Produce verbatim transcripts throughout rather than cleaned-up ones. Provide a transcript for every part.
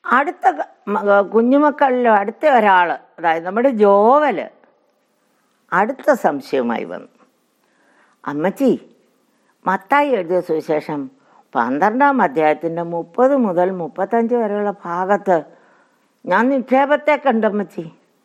അടുത്ത കുഞ്ഞുമക്കളിലും അടുത്ത ഒരാൾ, അതായത് നമ്മുടെ ജോവല് അടുത്ത സംശയവുമായി വന്നു. അമ്മച്ചി, മത്തായി എഴുതിയ സുവിശേഷം പന്ത്രണ്ടാം അധ്യായത്തിൻ്റെ മുപ്പത് മുതൽ മുപ്പത്തഞ്ച് വരെയുള്ള ഭാഗത്ത് ഞാൻ നിക്ഷേപത്തെ കണ്ടമ്മച്ചി.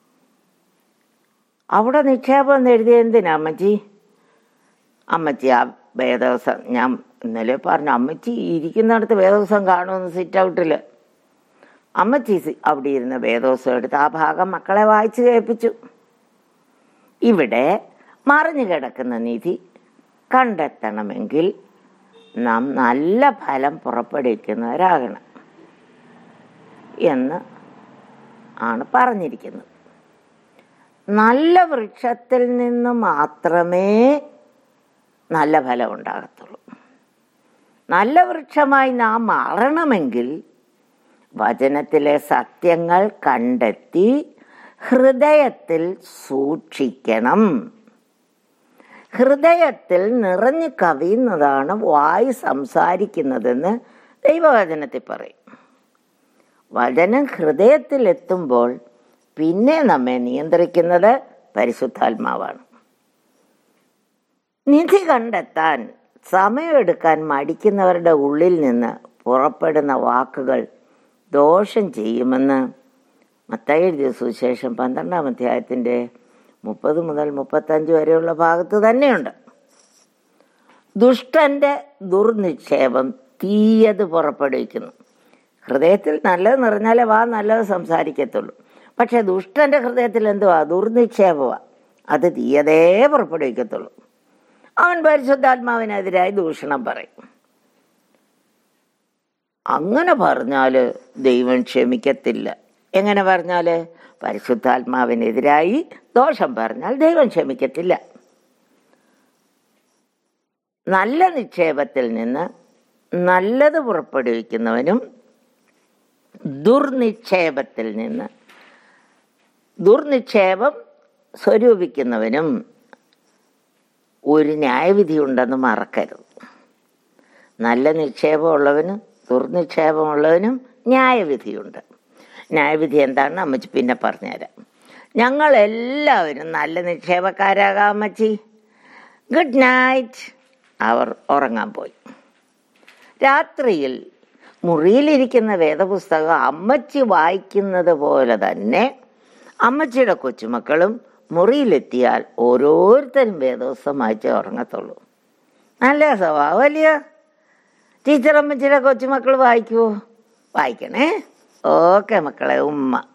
അവിടെ നിക്ഷേപം എന്ന് എഴുതിയ എന്തിനാ അമ്മച്ചി? അമ്മച്ചി ആ വേദവസം ഞാൻ ഇന്നലെ പറഞ്ഞു, അമ്മച്ചി ഇരിക്കുന്നിടത്ത് വേദവസം കാണുമെന്ന് സിറ്റ് ഔട്ടിൽ. അമ്മച്ചി അവിടെ ഇരുന്ന് വേദവസം എടുത്ത് ആ ഭാഗം മക്കളെ വായിച്ച് കേൾപ്പിച്ചു. ഇവിടെ മറിഞ്ഞു കിടക്കുന്ന നിധി കണ്ടെത്തണമെങ്കിൽ നാം നല്ല ഫലം പുറപ്പെടുവിക്കുന്നവരാകണം എന്ന് ആണ് പറഞ്ഞിരിക്കുന്നത്. നല്ല വൃക്ഷത്തിൽ നിന്ന് മാത്രമേ നല്ല ഫലം ഉണ്ടാകത്തുള്ളൂ. നല്ല വൃക്ഷമായി നാം മാറണമെങ്കിൽ വചനത്തിലെ സത്യങ്ങൾ കണ്ടെത്തി ഹൃദയത്തിൽ സൂക്ഷിക്കണം. ഹൃദയത്തിൽ നിറഞ്ഞു കവിയുന്നതാണ് വായ് സംസാരിക്കുന്നതെന്ന് ദൈവവചനത്തിൽ പറയും. വചനം ഹൃദയത്തിൽ എത്തുമ്പോൾ പിന്നെ നമ്മെ നിയന്ത്രിക്കുന്നത് പരിശുദ്ധാത്മാവാണ്. നിധി കണ്ടെത്താൻ സമയമെടുക്കാൻ മടിക്കുന്നവരുടെ ഉള്ളിൽ നിന്ന് പുറപ്പെടുന്ന വാക്കുകൾ ദോഷം ചെയ്യുമെന്ന് മത്തായി എഴുതിയ സുവിശേഷം പന്ത്രണ്ടാം അധ്യായത്തിൻ്റെ മുപ്പത് മുതൽ മുപ്പത്തഞ്ച് വരെയുള്ള ഭാഗത്ത് തന്നെയുണ്ട്. ദുഷ്ടന്റെ ദുർനിക്ഷേപം തീയത് പുറപ്പെടുവിക്കുന്നു. ഹൃദയത്തിൽ നല്ലത് നിറഞ്ഞാലേ വാ നല്ലത് സംസാരിക്കത്തുള്ളൂ. പക്ഷെ ദുഷ്ടന്റെ ഹൃദയത്തിൽ എന്തുവാ? ദുർനിക്ഷേപമാ. അത് തീയതേ പുറപ്പെടുവിക്കത്തുള്ളൂ. അവൻ പരിശുദ്ധാത്മാവിനെതിരായി ദൂഷണം പറയും. അങ്ങനെ പറഞ്ഞാൽ ദൈവം ക്ഷമിക്കത്തില്ല. എങ്ങനെ പറഞ്ഞാൽ? പരിശുദ്ധാത്മാവിനെതിരായി ദോഷം പറഞ്ഞാൽ ദൈവം ക്ഷമിക്കത്തില്ല. നല്ല നിക്ഷേപത്തിൽ നിന്ന് നല്ലത് പുറപ്പെടുവിക്കുന്നവനും ദുർനിക്ഷേപത്തിൽ നിന്ന് ദുർനിക്ഷേപം സ്വരൂപിക്കുന്നവനും ഒരു ന്യായവിധി ഉണ്ടെന്ന് മറക്കരുത്. നല്ല നിക്ഷേപമുള്ളവനും ദുർനിക്ഷേപമുള്ളവനും ന്യായവിധിയുണ്ട്. ന്യായവിധി എന്താണെന്ന് അമ്മച്ചി പിന്നെ പറഞ്ഞുതരാം. ഞങ്ങളെല്ലാവരും നല്ല നിക്ഷേപക്കാരാകാം അമ്മച്ചി. Good night. അവർ ഉറങ്ങാൻ പോയി. രാത്രിയിൽ മുറിയിലിരിക്കുന്ന വേദപുസ്തകം അമ്മച്ചി വായിക്കുന്നത് പോലെ തന്നെ അമ്മച്ചിയുടെ കൊച്ചുമക്കളും മുറിയിലെത്തിയാൽ ഓരോരുത്തരും വേദപുസ്തകം വായിച്ചേ ഉറങ്ങത്തുള്ളൂ. നല്ല സ്വഭാവം അല്ലയോ? ടീച്ചർ അമ്മച്ചിയുടെ കൊച്ചുമക്കൾ വായിക്കുമോ? വായിക്കണേ. ഓക്കെ മക്കളെ, ഉമ്മ.